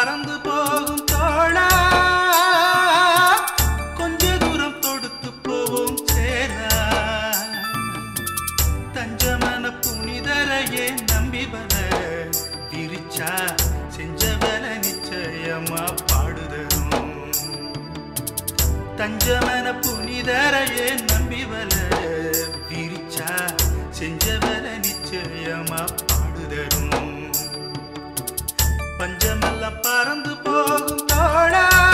பறந்து போகும் தோழா, கொஞ்ச தூரம் தொடுத்து போவோம் சேனா. தஞ்சமன புனிதரையே நம்பி வர விரிச்சா செஞ்சவன நிச்சயமா பாடுதரும். தஞ்சமன புனிதரையே நம்பி வர விரிச்சா செஞ்சவன நிச்சயமா பாடுதரும். பஞ்சமெல்லாம் பறந்து போகும் தோழா.